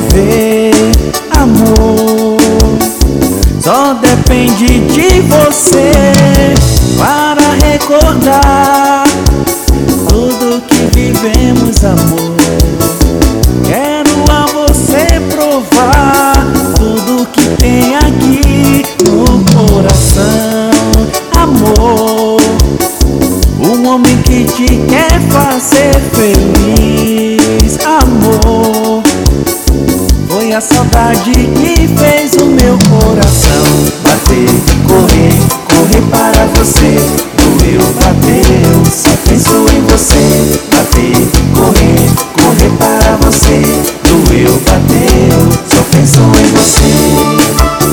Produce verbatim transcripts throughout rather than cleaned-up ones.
viver, amor. Só depende de você para recordar tudo que vivemos, amor. Quero a você provar tudo que tem aqui no coração, amor. Um homem que te quer fazer feliz, amor. Foi a saudade que fez o meu coração bater, correr, correr para você. Doeu, bateu, só penso em você. Bater, correr, correr para você. Doeu, bateu, só penso em você.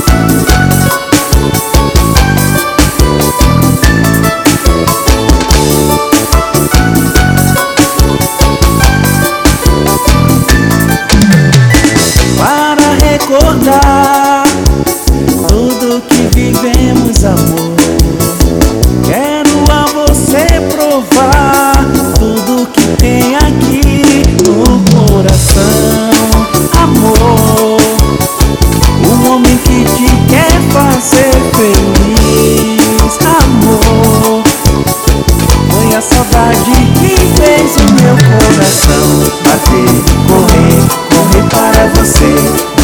Recordar tudo que vivemos, amor. Quero a você provar tudo que tem aqui no coração, amor. Um homem que te quer fazer feliz, amor. Foi a saudade que fez o meu coração bater, correr, correr para você.